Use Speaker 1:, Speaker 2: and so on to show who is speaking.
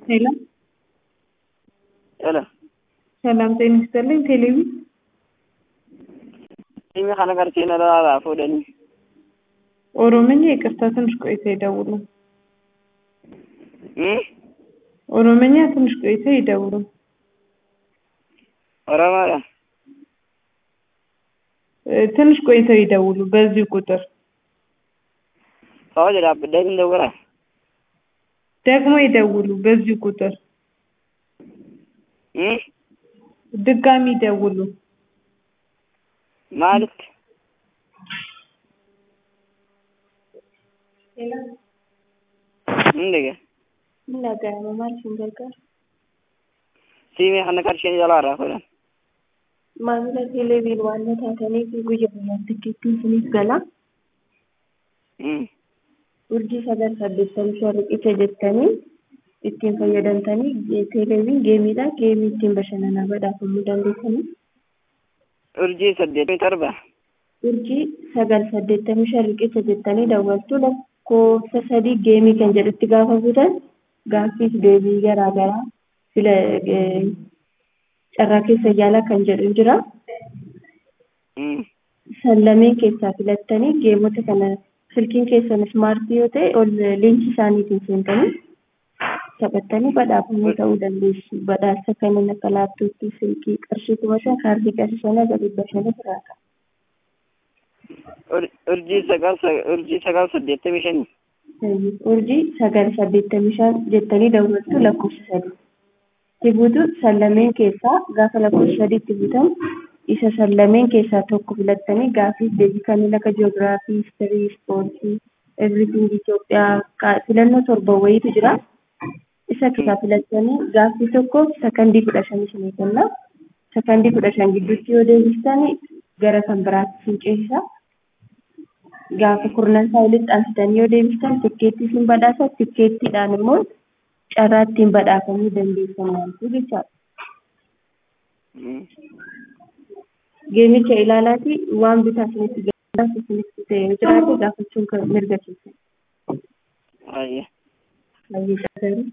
Speaker 1: ሄሎ
Speaker 2: ሄሎ
Speaker 1: ሰላም ጤና ይስጥልኝ። ቴሌቪ
Speaker 2: እኛ ከነገር ሲነራ ፎደኒ
Speaker 1: ኦሮምኛ ይቅርታ ትንሽ ቆይታ ይደውሉ።
Speaker 2: እ
Speaker 1: ኦሮምኛ ትንሽ ቆይታ ይደውሉ።
Speaker 2: ኦሮማያ
Speaker 1: ትንሽ ቆይታ ይደውሉ በዚህ ቁጥር
Speaker 2: ሰው ጀራ በደግ እንደወራ
Speaker 1: ደግሞ ይደውሉ በዚህ ቁጥር
Speaker 2: እ
Speaker 1: ድጋሚ ይደውሉ
Speaker 2: ማለት
Speaker 1: ሄሎ
Speaker 2: እንደገ
Speaker 1: ነገር ነው ማለት እንደገር
Speaker 2: ሲሜ ከነገር ሲኔ ጀላራ ፎደን
Speaker 1: ማንነ ቴሌቪዥን ዋና ታተኔ ጉየው ትኬት ስኒት ገላ urjii sagal saddeettamii sharriqicha jettanii ittiin fayyadamtanii teeleviin geemiidha. Geemii ittiin bashannanaa badhaafamuu dandeessanii.
Speaker 2: urjii 87
Speaker 1: urjii sagal saddeettamii sharriqicha jettanii daawwattu lakkoofsa 3 geemii kan jedhutti gaafa buutan gaaffiif deebii garaa garaa fila carraa keessa yaalaa kan jedhu jira. Sallameen keessaa filattanii geemota kana silkiin keessan smaartii yoo ta'e ol leenci isaaniitiin seentanii taphattanii badhaafamuu ta'uu dandeessu. Badhaasa kanneen akka laaptooppii, silkii, qarshii 500, kaardii qarshii 500 firaata.
Speaker 2: urjii sagal 85
Speaker 1: urjii sagal 85 jettanii daawwattu lakkoofsa 3 tibuutu sallameen keessaa gaafa lakkoofsa 3 itti buutan isa sallameen keessaa tokko filattanii gaaffiif deebii kanneen akka ji'oogiraafii, histirii, ispoortii, everything Itoophiyaa filannoo 7 wayiitu jira. Isa keessaa filattanii gaaffii tokko sekondii 15 isinii kenna. Sekondii 15 gidduutti yoo deebistan gara kan biraatti isin ceesisa. Gaafa kurnan isaa walitti aansitanii yoo deebistan tikkeettii isin badhaasa. Tikkeettiidhaan immoo carraa ittiin badhaafamuu dandeessan jechaadha. Geemicha ilaalaati waan bitaa isinitti gaafatu isinitti ta'e jiraate gaafachuun kan mirga keessan.
Speaker 2: ayya
Speaker 1: Ayya